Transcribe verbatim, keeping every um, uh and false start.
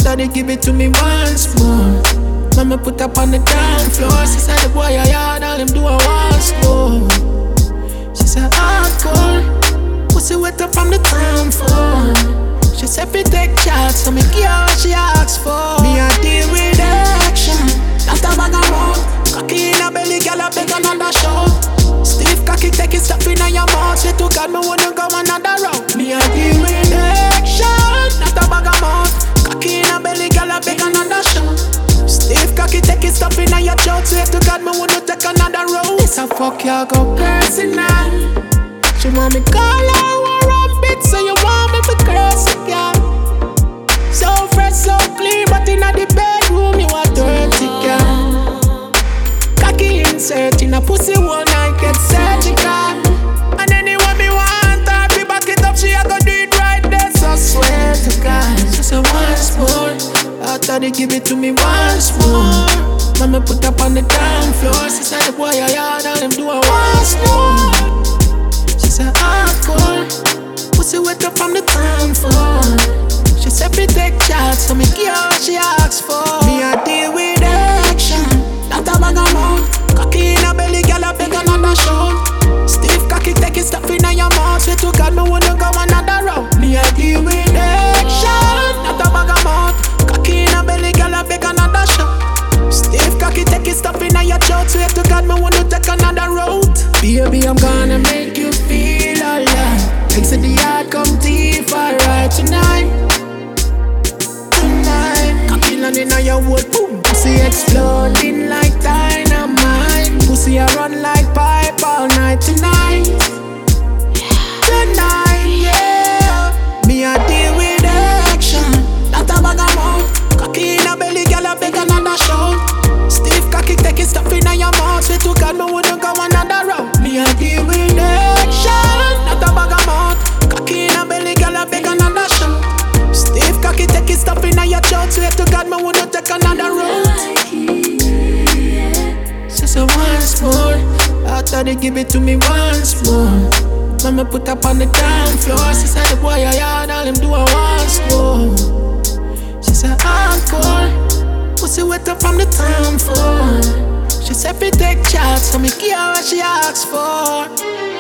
After they give it to me once more, mama put up on the down floor. She said the boy I yard, all him do a once more. She said hardcore, pussy wet up from the town floor. She said we take shots, so me give her what she asked for. Me I deal with action, not a bag of mouth. Cocky in a belly, girl I beg another shot. Stiff cocky, take it, stuff in your mouth. Say to God, me wanna go another route. Me I deal with action, not a bag of mouth. Cocky in a belly, girl I beg another shot. Stiff cocky, take it, stuff in your throat. Say to God, me wanna take another route. It's a fuck you go personal. She want me call her war on bit, so you want me for crazy, girl. So fresh, so clean, but in the bedroom you are dirty, girl. Cocky insert in a pussy, one night get surgical. And anyone me want her, be back it up, she a go do it right there. So swear to God, she said once more. After they give it to me once more, mama put up on the down floor. She said the boy I yard, all him do a once more. She said hardcore, pussy wet up from the town floor. She said we take shots, so me give her what she asked for. Me I deal with action, not a bag of mouth. Cocky in a belly, girl I beg another shot. Stiff cocky, take it, stuff in your mouth. Swear to God, me wanna go another route. Me I deal with action, not a bag of mouth. Cocky in a belly, girl I beg another shot. Stiff cocky, take it, stuff in your throat. Swear to God, me wanna take another route. Baby, I'm gonna make you feel alright. Thanks to the yard, come deep, alright tonight. Tonight, cocky landing on your wood, boom. Pussy exploding like dynamite. Pussy I run like pipe all night tonight. Tonight, yeah. Me I deal with action, not a bag of mouth. Cocky in a belly, girl I beg another shot. Stiff cocky, take it, stuff in your mouth. Swear to God, me wouldn't go another route. Me I deal with action, not a bag of mouth. Cocky in a belly, girl I beg another shot. Stiff cocky, take it, stuff in your throat. Swear to God, me wouldn't take another route. She said once more. After they give it to me once more, mama put up on the down floor. She said the boy I yard, all him do a once more. She said hardcore, pussy wet up from the town floor. She said we take shots, so me give her what she asked for.